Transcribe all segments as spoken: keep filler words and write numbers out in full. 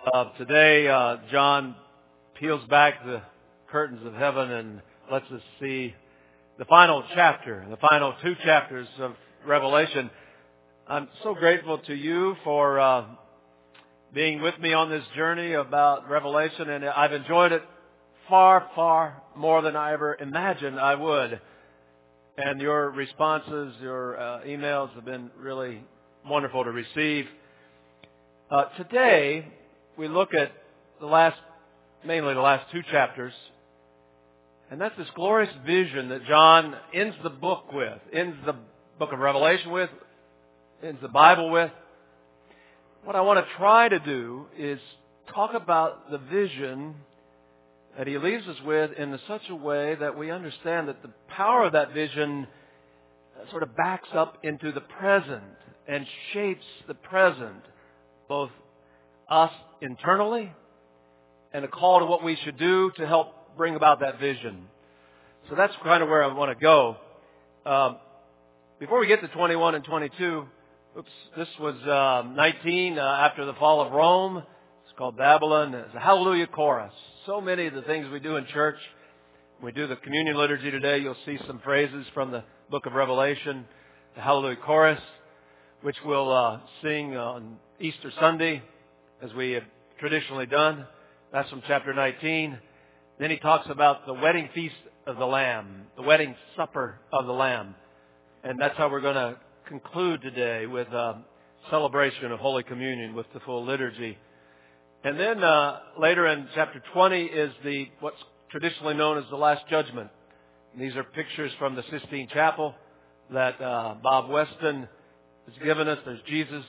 Uh, today, uh, John peels back the curtains of heaven and lets us see the final chapter, the final two chapters of Revelation. I'm so grateful to you for uh, being with me on this journey about Revelation, and I've enjoyed it far, far more than I ever imagined I would. And your responses, your uh, emails have been really wonderful to receive. Uh, today, we look at the last, mainly the last two chapters, and that's this glorious vision that John ends the book with, ends the book of Revelation with, ends the Bible with. What I want to try to do is talk about the vision that he leaves us with in such a way that we understand that the power of that vision sort of backs up into the present and shapes the present, both us internally and a call to what we should do to help bring about that vision. So that's kind of where I want to go. Um, before we get to twenty-one and twenty-two, oops, this was uh, nineteen uh, after the fall of Rome. It's called Babylon. It's a Hallelujah chorus. So many of the things we do in church, we do the communion liturgy today, you'll see some phrases from the book of Revelation, the Hallelujah chorus, which we'll uh, sing on Easter Sunday, as we have traditionally done. That's from chapter nineteen. Then he talks about the wedding feast of the Lamb, the wedding supper of the Lamb. And that's how we're going to conclude today with a celebration of Holy Communion with the full liturgy. And then uh, later in chapter twenty is the what's traditionally known as the Last Judgment. And these are pictures from the Sistine Chapel that uh, Bob Weston has given us. There's Jesus,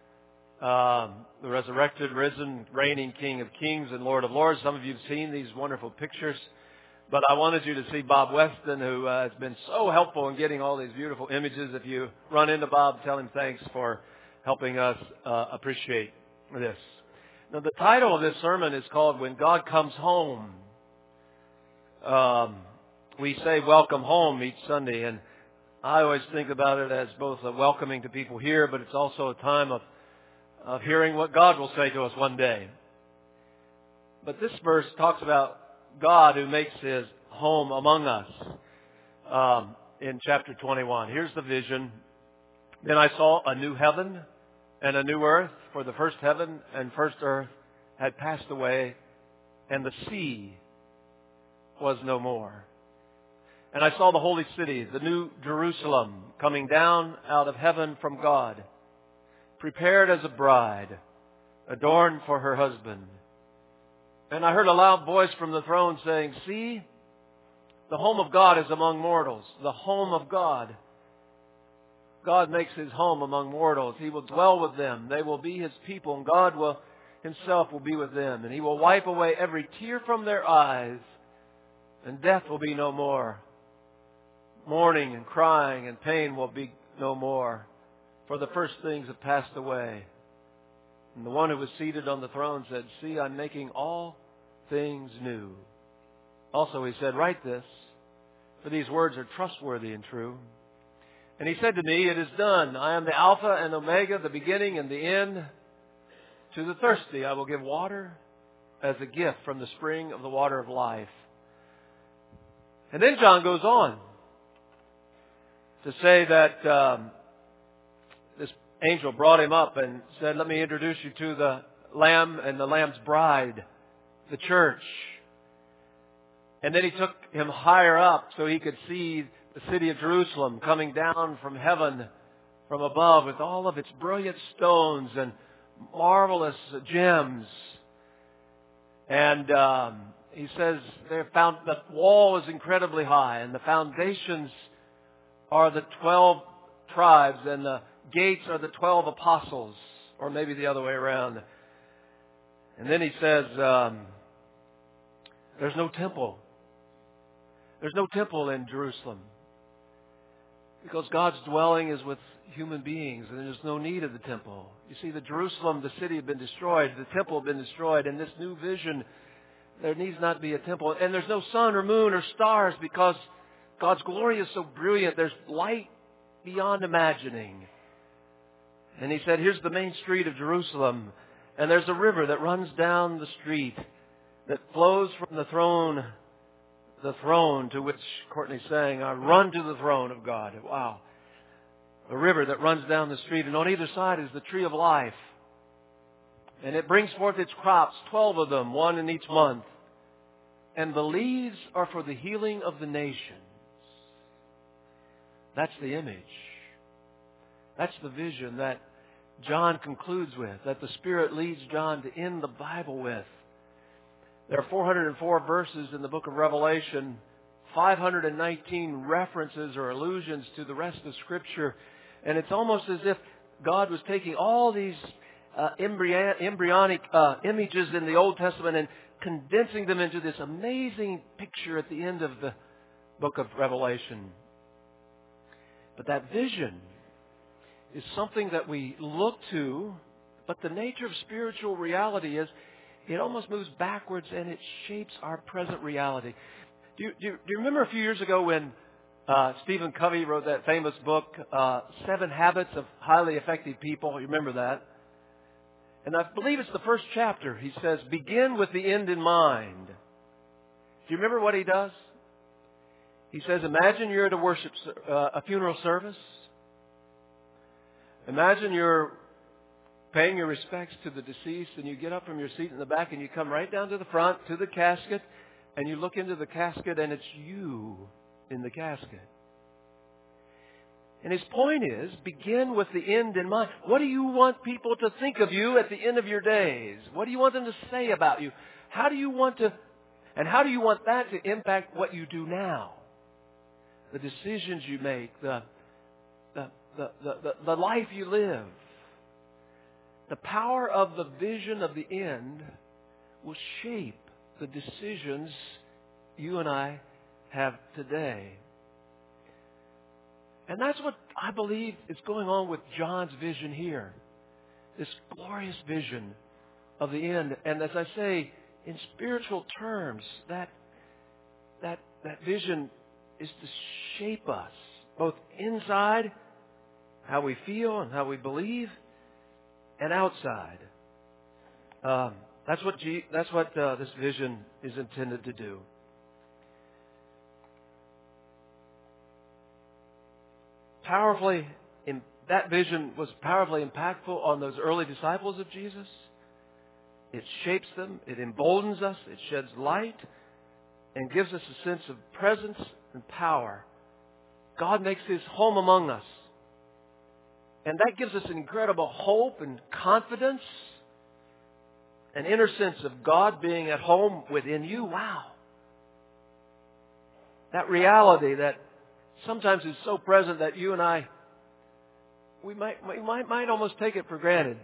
Um, the resurrected, risen, reigning King of Kings and Lord of Lords. Some of you have seen these wonderful pictures. But I wanted you to see Bob Weston, who uh, has been so helpful in getting all these beautiful images. If you run into Bob, tell him thanks for helping us uh, appreciate this. Now, the title of this sermon is called When God Comes Home. Um, we say welcome home each Sunday, and I always think about it as both a welcoming to people here, but it's also a time of of hearing what God will say to us one day. But this verse talks about God who makes his home among us um, in chapter twenty-one. Here's the vision. Then I saw a new heaven and a new earth, for the first heaven and first earth had passed away, and the sea was no more. And I saw the holy city, the new Jerusalem, coming down out of heaven from God, prepared as a bride, adorned for her husband. And I heard a loud voice from the throne saying, "See, the home of God is among mortals." The home of God. God makes his home among mortals. He will dwell with them. They will be his people, and God will himself will be with them. And he will wipe away every tear from their eyes, and death will be no more. Mourning and crying and pain will be no more. For the first things have passed away. And the one who was seated on the throne said, "See, I'm making all things new." Also he said, "Write this, for these words are trustworthy and true." And he said to me, "It is done. I am the Alpha and Omega, the beginning and the end. To the thirsty I will give water as a gift from the spring of the water of life." And then John goes on to say that um, this angel brought him up and said, "Let me introduce you to the Lamb and the Lamb's bride, the church." And then he took him higher up so he could see the city of Jerusalem coming down from heaven, from above, with all of its brilliant stones and marvelous gems. And um, he says they found the wall is incredibly high, and the foundations are the twelve tribes, and the gates are the twelve apostles, or maybe the other way around. And then he says, um, there's no temple. There's no temple in Jerusalem, because God's dwelling is with human beings, and there's no need of the temple. You see, the Jerusalem, the city, had been destroyed. The temple had been destroyed. In this new vision, there needs not be a temple. And there's no sun or moon or stars, because God's glory is so brilliant. There's light beyond imagining. And he said, here's the main street of Jerusalem. And there's a river that runs down the street that flows from the throne, the throne to which Courtney sang, I run to the throne of God. Wow. A river that runs down the street, and on either side is the tree of life. And it brings forth its crops, twelve of them, one in each month. And the leaves are for the healing of the nations. That's the image. That's the vision that John concludes with, that the Spirit leads John to end the Bible with. There are four hundred four verses in the book of Revelation, five hundred nineteen references or allusions to the rest of Scripture. And it's almost as if God was taking all these uh, embryo- embryonic uh, images in the Old Testament and condensing them into this amazing picture at the end of the book of Revelation. But that vision is something that we look to, but the nature of spiritual reality is it almost moves backwards and it shapes our present reality. Do you, do you, do you remember a few years ago when uh, Stephen Covey wrote that famous book, uh, Seven Habits of Highly Effective People? You remember that? And I believe it's the first chapter. He says, begin with the end in mind. Do you remember what he does? He says, imagine you're at a worship, uh, a funeral service. Imagine you're paying your respects to the deceased, and you get up from your seat in the back and you come right down to the front, to the casket, and you look into the casket and it's you in the casket. And his point is, begin with the end in mind. What do you want people to think of you at the end of your days? What do you want them to say about you? How do you want to, and how do you want that to impact what you do now? The decisions you make, the, the, the, the, the, the life you live. The power of the vision of the end will shape the decisions you and I have today. And that's what I believe is going on with John's vision here. This glorious vision of the end. And as I say, in spiritual terms, that, that, that vision is to shape us, both inside, how we feel and how we believe, and outside. Um, that's what G, that's what uh, this vision is intended to do. Powerfully, in, that vision was powerfully impactful on those early disciples of Jesus. It shapes them, it emboldens us, it sheds light, and gives us a sense of presence and power. God makes His home among us. And that gives us an incredible hope and confidence, an inner sense of God being at home within you. Wow. That reality that sometimes is so present that you and I, we might, we might, might almost take it for granted.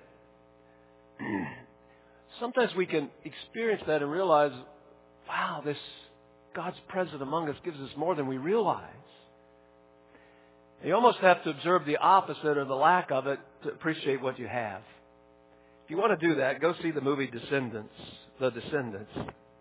Sometimes we can experience that and realize, wow, this God's presence among us gives us more than we realize. You almost have to observe the opposite or the lack of it to appreciate what you have. If you want to do that, go see the movie Descendants, The Descendants.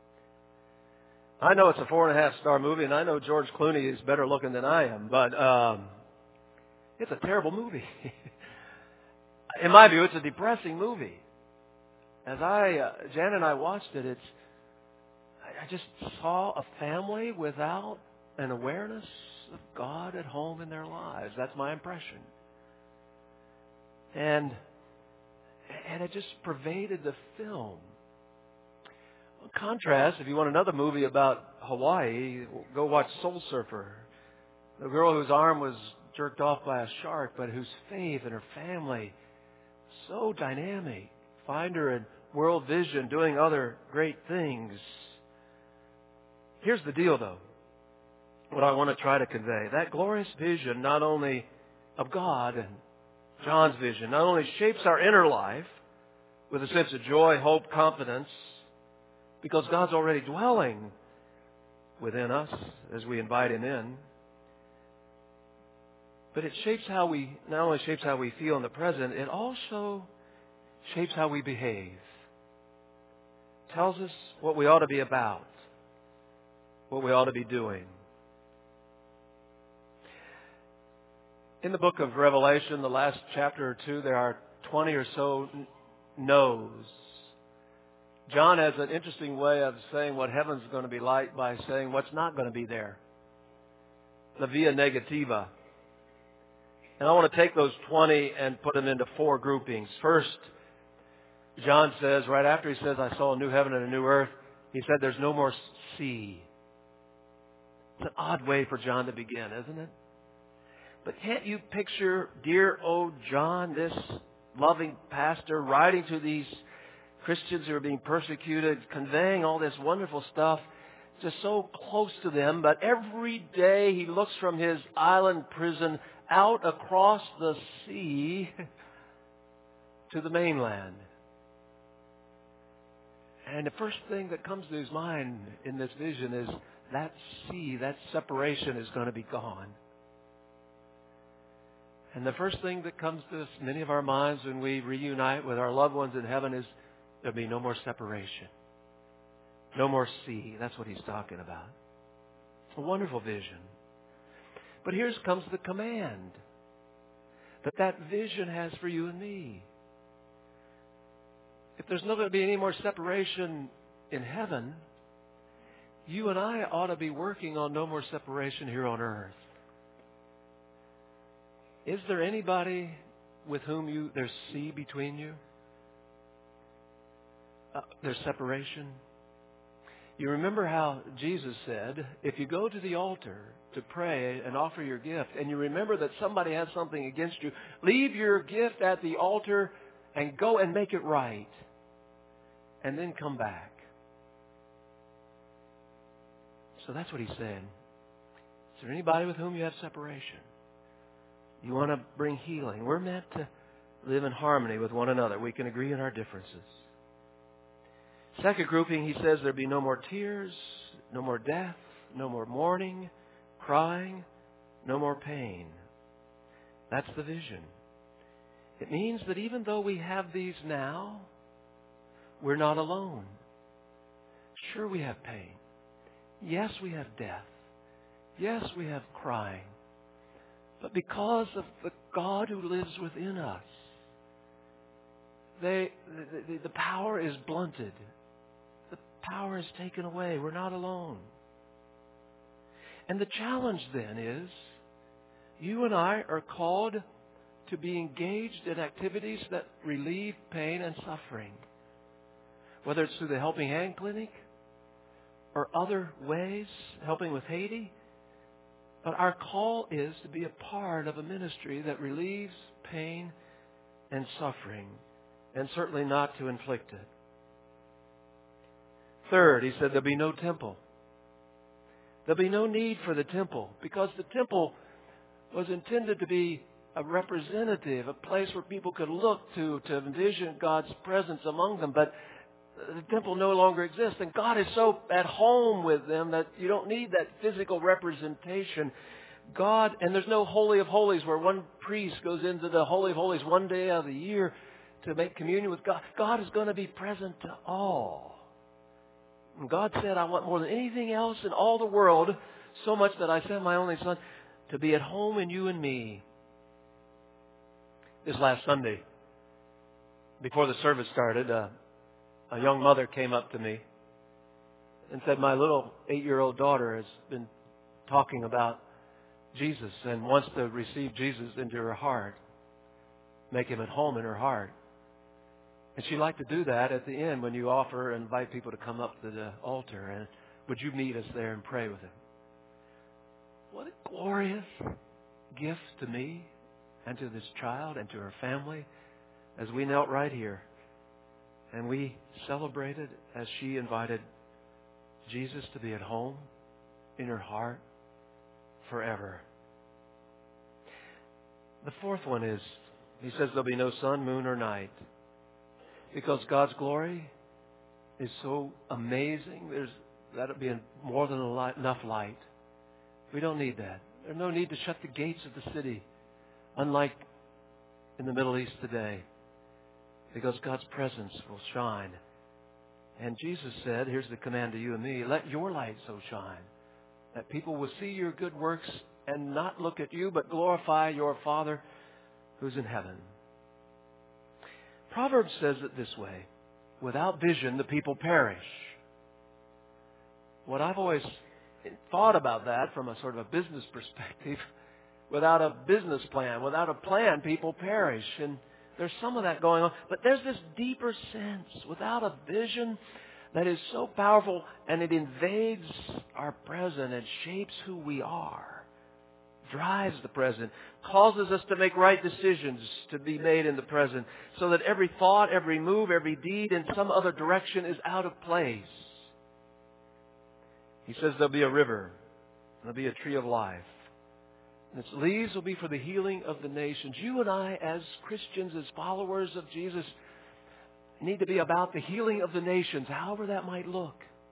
I know it's a four and a half star movie, and I know George Clooney is better looking than I am, but um, it's a terrible movie. In my view, it's a depressing movie. As I, uh, Jan and I watched it, it's, I just saw a family without an awareness of God at home in their lives. That's my impression. And, and it just pervaded the film. In contrast, if you want another movie about Hawaii, go watch Soul Surfer. The girl whose arm was jerked off by a shark, but whose faith and her family, so dynamic. Find her in World Vision doing other great things. Here's the deal, though. What I want to try to convey. That glorious vision, not only of God and John's vision, not only shapes our inner life with a sense of joy, hope, confidence, because God's already dwelling within us as we invite Him in, but it shapes how we, not only shapes how we feel in the present, it also shapes how we behave. Tells us what we ought to be about, what we ought to be doing. In the book of Revelation, the last chapter or two, there are twenty or so knows. John has an interesting way of saying what heaven's going to be like by saying what's not going to be there. The via negativa. And I want to take those twenty and put them into four groupings. First, John says, right after he says, I saw a new heaven and a new earth, he said there's no more sea. It's an odd way for John to begin, isn't it? But can't you picture dear old John, this loving pastor, writing to these Christians who are being persecuted, conveying all this wonderful stuff, just so close to them, but every day he looks from his island prison out across the sea to the mainland. And the first thing that comes to his mind in this vision is that sea, that separation is going to be gone. And the first thing that comes to us, many of our minds when we reunite with our loved ones in heaven, is there'll be no more separation. No more sea. That's what he's talking about. It's a wonderful vision. But here comes the command that that vision has for you and me. If there's not going to be any more separation in heaven, you and I ought to be working on no more separation here on earth. Is there anybody with whom you there's sea between you? Uh, there's separation. You remember how Jesus said, if you go to the altar to pray and offer your gift, and you remember that somebody has something against you, leave your gift at the altar and go and make it right. And then come back. So that's what he's saying. Is there anybody with whom you have separation? You want to bring healing. We're meant to live in harmony with one another. We can agree on our differences. Second grouping, he says there'll be no more tears, no more death, no more mourning, crying, no more pain. That's the vision. It means that even though we have these now, we're not alone. Sure, we have pain. Yes, we have death. Yes, we have crying. But because of the God who lives within us, they, the, the power is blunted. The power is taken away. We're not alone. And the challenge then is, you and I are called to be engaged in activities that relieve pain and suffering. Whether it's through the Helping Hand Clinic or other ways, helping with Haiti. But our call is to be a part of a ministry that relieves pain and suffering, and certainly not to inflict it. Third, he said there'll be no temple. There'll be no need for the temple, because the temple was intended to be a representative, a place where people could look to to envision God's presence among them. But the temple no longer exists, and God is so at home with them that you don't need that physical representation. God, and there's no Holy of Holies where one priest goes into the Holy of Holies one day of the year to make communion with God. God is going to be present to all. And God said, I want more than anything else in all the world, so much that I sent my only Son to be at home in you and me. This last Sunday, before the service started, uh, a young mother came up to me and said, my little eight-year-old daughter has been talking about Jesus and wants to receive Jesus into her heart, make him at home in her heart. And she'd like to do that at the end when you offer and invite people to come up to the altar. And would you meet us there and pray with him? What a glorious gift to me and to this child and to her family as we knelt right here. And we celebrated as she invited Jesus to be at home in her heart forever. The fourth one is, he says there'll be no sun, moon, or night. Because God's glory is so amazing, there's that'll be more than enough light. We don't need that. There's no need to shut the gates of the city, unlike in the Middle East today. Because God's presence will shine. And Jesus said, here's the command to you and me, let your light so shine that people will see your good works and not look at you, but glorify your Father who's in heaven. Proverbs says it this way: without vision, the people perish. What I've always thought about that from a sort of a business perspective, without a business plan, without a plan, people perish. And there's some of that going on. But there's this deeper sense, without a vision, that is so powerful, and it invades our present and shapes who we are, drives the present, causes us to make right decisions to be made in the present, so that every thought, every move, every deed in some other direction is out of place. He says there'll be a river, there'll be a tree of life, and its leaves will be for the healing of the nations. You and I, as Christians, as followers of Jesus, need to be about the healing of the nations, however that might look.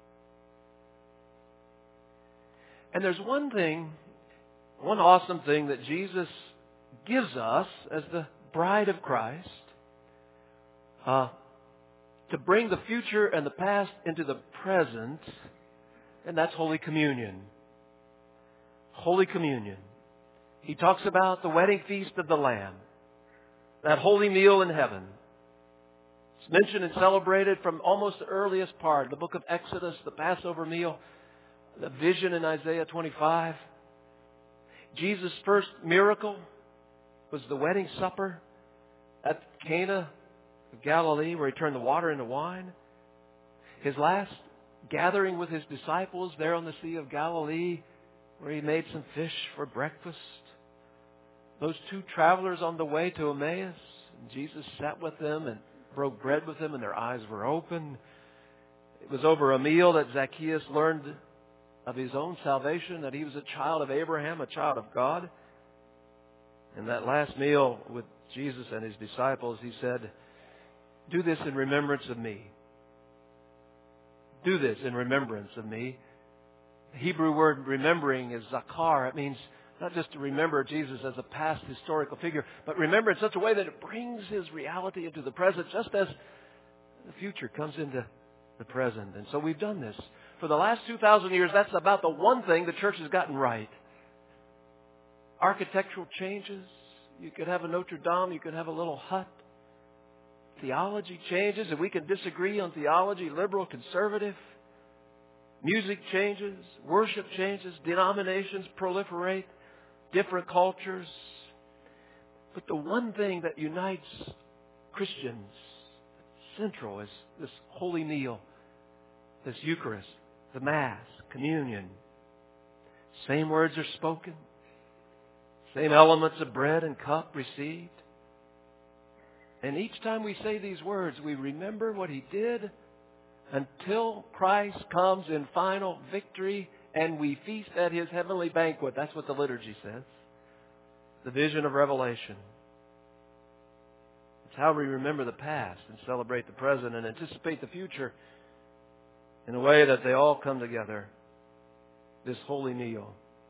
And there's one thing, one awesome thing that Jesus gives us as the bride of Christ, uh, to bring the future and the past into the present, and that's Holy Communion. Holy Communion. He talks about the wedding feast of the Lamb, that holy meal in heaven. It's mentioned and celebrated from almost the earliest part, the book of Exodus, the Passover meal, the vision in Isaiah twenty-five. Jesus' first miracle was the wedding supper at Cana of Galilee, where He turned the water into wine. His last gathering with His disciples there on the Sea of Galilee, where He made some fish for breakfast. Those two travelers on the way to Emmaus, and Jesus sat with them and broke bread with them, and their eyes were open. It was over a meal that Zacchaeus learned of his own salvation, that he was a child of Abraham, a child of God. In that last meal with Jesus and His disciples, He said, "Do this in remembrance of me. Do this in remembrance of me." The Hebrew word remembering is zakar. It means not just to remember Jesus as a past historical figure, but remember in such a way that it brings His reality into the present, just as the future comes into the present. And so we've done this. For the last two thousand years, that's about the one thing the church has gotten right. Architectural changes. You could have a Notre Dame, you could have a little hut. Theology changes, and we can disagree on theology, liberal, conservative. Music changes, worship changes, denominations proliferate, different cultures. But the one thing that unites Christians, central, is this holy meal, this Eucharist, the Mass, communion. Same words are spoken, same elements of bread and cup received. And each time we say these words, we remember what He did until Christ comes in final victory and we feast at His heavenly banquet. That's what the liturgy says. The vision of Revelation. It's how we remember the past and celebrate the present and anticipate the future in a way that they all come together. This holy meal.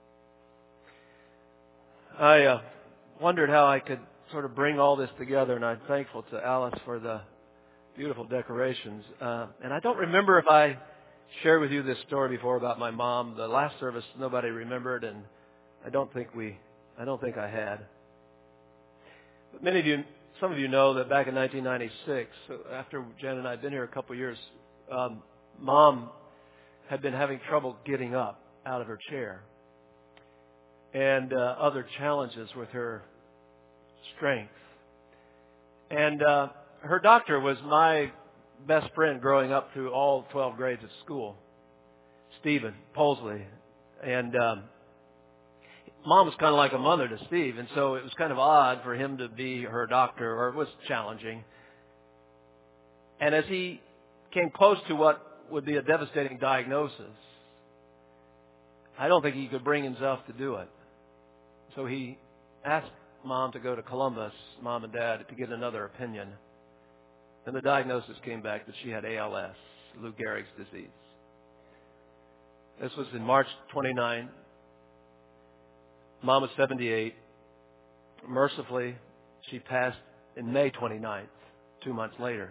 I uh, wondered how I could sort of bring all this together, and I'm thankful to Alice for the beautiful decorations. Uh, and I don't remember if I shared with you this story before about my mom. The last service nobody remembered, and I don't think we, I don't think I had. But many of you, some of you know that back in nineteen ninety-six, after Jen and I had been here a couple of years, um, Mom had been having trouble getting up out of her chair, and uh, other challenges with her strength. And uh, her doctor was my best friend growing up through all twelve grades of school, Stephen Polsley. And um, Mom was kind of like a mother to Steve, and so it was kind of odd for him to be her doctor, or it was challenging. And as he came close to what would be a devastating diagnosis, I don't think he could bring himself to do it. So he asked Mom to go to Columbus, Mom and Dad, to get another opinion. And the diagnosis came back that she had A L S, Lou Gehrig's disease. This was in March twenty-ninth. Mom was seventy-eight. Mercifully, she passed in May twenty-ninth, two months later.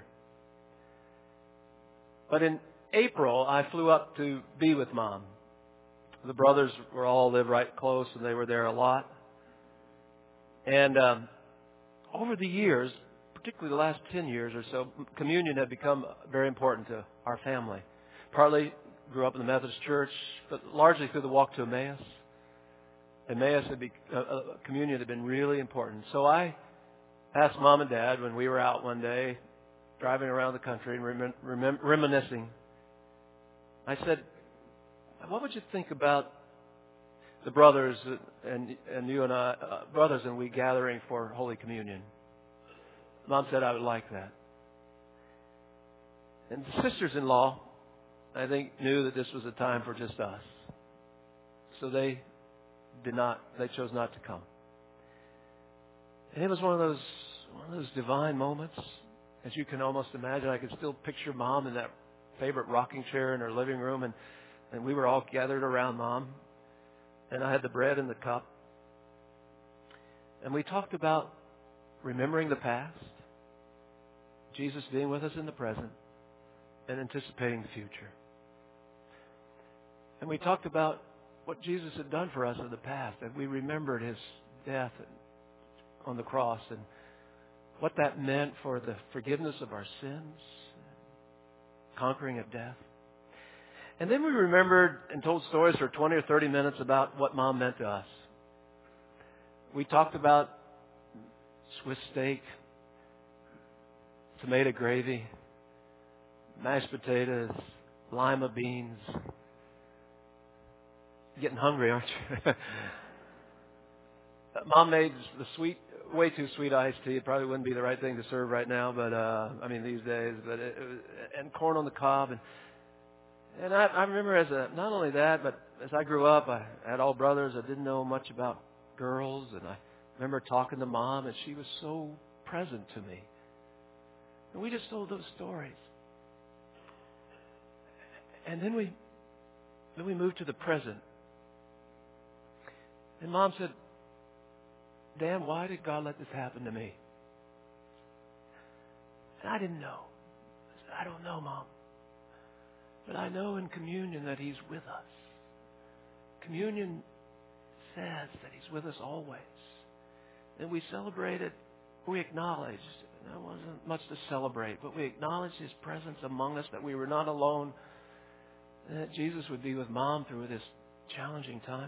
But in April, I flew up to be with Mom. The brothers were all lived right close, and they were there a lot. And um, over the years, particularly the last ten years or so, communion had become very important to our family. Partly grew up in the Methodist Church, but largely through the walk to Emmaus. Emmaus had be, uh, uh, communion had been really important. So I asked Mom and Dad when we were out one day, driving around the country and remin- remem- reminiscing. I said, "What would you think about the brothers and and you and I, uh, brothers and we gathering for Holy Communion?" Mom said, "I would like that." And the sisters-in-law, I think, knew that this was a time for just us. So they did not, they chose not to come. And it was one of those, one of those divine moments. As you can almost imagine, I could still picture Mom in that favorite rocking chair in her living room, and, and we were all gathered around Mom. And I had the bread and the cup. And we talked about remembering the past, Jesus being with us in the present, and anticipating the future. And we talked about what Jesus had done for us in the past, and we remembered His death on the cross and what that meant for the forgiveness of our sins, conquering of death. And then we remembered and told stories for twenty or thirty minutes about what Mom meant to us. We talked about Swiss steak, tomato gravy, mashed potatoes, lima beans. Getting hungry, aren't you? Mom made the sweet, way too sweet iced tea. It probably wouldn't be the right thing to serve right now, but uh, I mean these days. But it, it was, and corn on the cob, and and I, I remember as a not only that, but as I grew up, I had all brothers. I didn't know much about girls, and I remember talking to Mom, and she was so present to me. And we just told those stories. And then we then we moved to the present. And Mom said, "Dan, why did God let this happen to me?" And I didn't know. I said, "I don't know, Mom. But I know in communion that He's with us. Communion says that He's with us always. And we celebrated, we acknowledged, there wasn't much to celebrate, but we acknowledged His presence among us, that we were not alone, and that Jesus would be with Mom through this challenging time.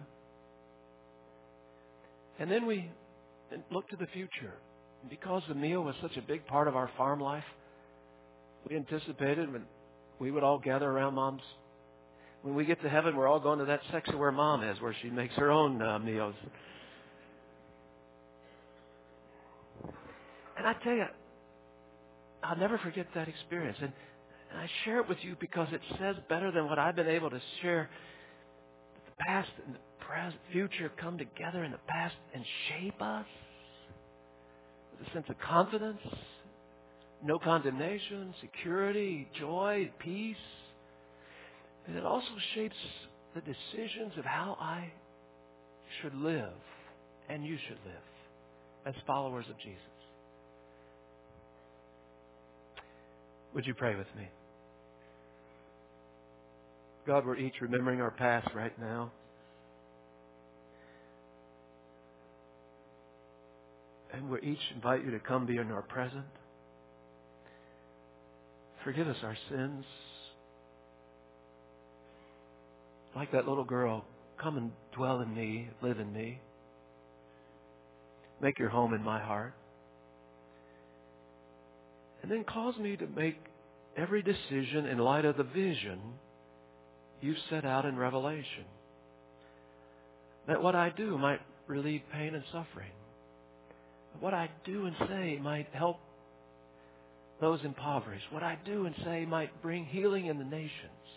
And then we looked to the future. And because the meal was such a big part of our farm life, we anticipated when we would all gather around Mom's. When we get to heaven, we're all going to that section where Mom is, where she makes her own uh, meals. And I tell you, I'll never forget that experience. And, and I share it with you because it says better than what I've been able to share. The past and the present, future come together in the past and shape us with a sense of confidence, no condemnation, security, joy, peace. And it also shapes the decisions of how I should live and you should live as followers of Jesus. Would you pray with me? God, we're each remembering our past right now. And we each invite you to come be in our present. Forgive us our sins. Like that little girl, come and dwell in me, live in me. Make your home in my heart. And then cause me to make every decision in light of the vision you've set out in Revelation. That what I do might relieve pain and suffering. What I do and say might help those impoverished. What I do and say might bring healing in the nations.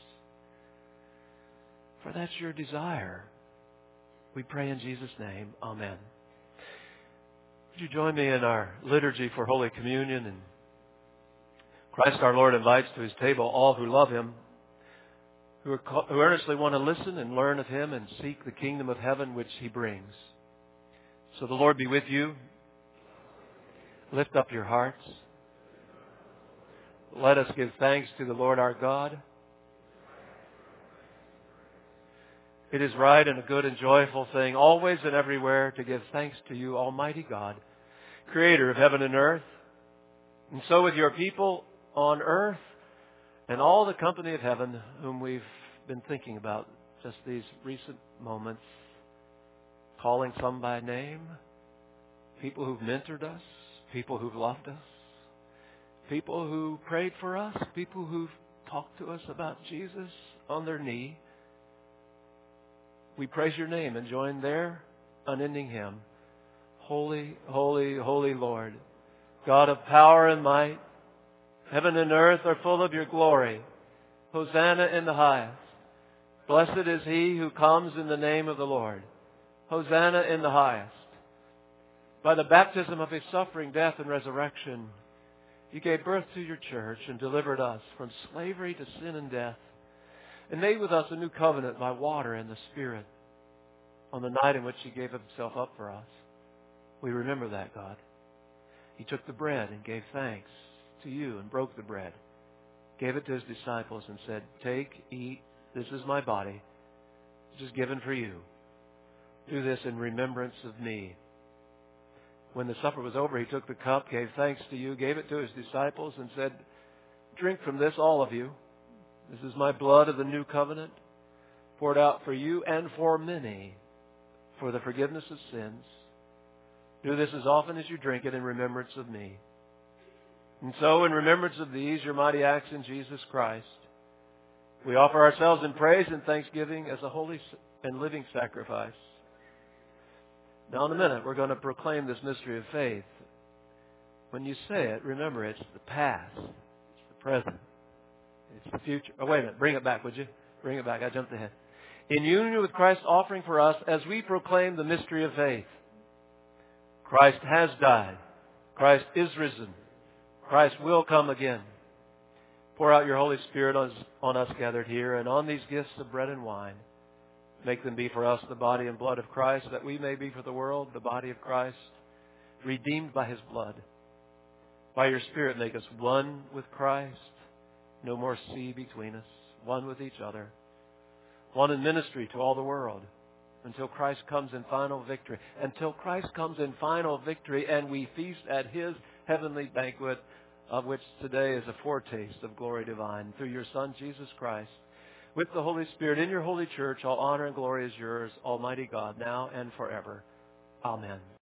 For that's your desire. We pray in Jesus' name. Amen. Would you join me in our liturgy for Holy Communion? And Christ our Lord invites to His table all who love Him, who, are call, who earnestly want to listen and learn of Him and seek the kingdom of heaven which He brings. So the Lord be with you. Lift up your hearts. Let us give thanks to the Lord our God. It is right and a good and joyful thing, always and everywhere, to give thanks to you, Almighty God, Creator of heaven and earth. And so with your people on earth and all the company of heaven whom we've been thinking about just these recent moments, calling some by name, people who've mentored us, people who've loved us, people who prayed for us, people who've talked to us about Jesus on their knee, we praise your name and join their unending hymn. Holy, holy, holy Lord, God of power and might, heaven and earth are full of your glory. Hosanna in the highest. Blessed is he who comes in the name of the Lord. Hosanna in the highest. By the baptism of his suffering, death, and resurrection, you gave birth to your church and delivered us from slavery to sin and death, and made with us a new covenant by water and the Spirit on the night in which he gave himself up for us. We remember that, God. He took the bread and gave thanks to you and broke the bread, gave it to his disciples and said, take, eat, this is my body, which is given for you. Do this in remembrance of me. When the supper was over, he took the cup, gave thanks to you, gave it to his disciples and said, drink from this, all of you. This is my blood of the new covenant, poured out for you and for many for the forgiveness of sins. Do this as often as you drink it in remembrance of me. And so, in remembrance of these, your mighty acts in Jesus Christ, we offer ourselves in praise and thanksgiving as a holy and living sacrifice. Now, in a minute, we're going to proclaim this mystery of faith. When you say it, remember, it's the past, it's the present, it's the future. Oh, wait a minute. Bring it back, would you? Bring it back. I jumped ahead. In union with Christ's offering for us, as we proclaim the mystery of faith, Christ has died. Christ is risen. Christ will come again. Pour out your Holy Spirit on, on us gathered here and on these gifts of bread and wine. Make them be for us the body and blood of Christ, that we may be for the world the body of Christ, redeemed by his blood. By your Spirit, make us one with Christ. No more sea between us. One with each other. One in ministry to all the world. Until Christ comes in final victory. Until Christ comes in final victory and we feast at his heavenly banquet, of which today is a foretaste of glory divine. Through your Son, Jesus Christ, with the Holy Spirit in your holy church, all honor and glory is yours, Almighty God, now and forever. Amen.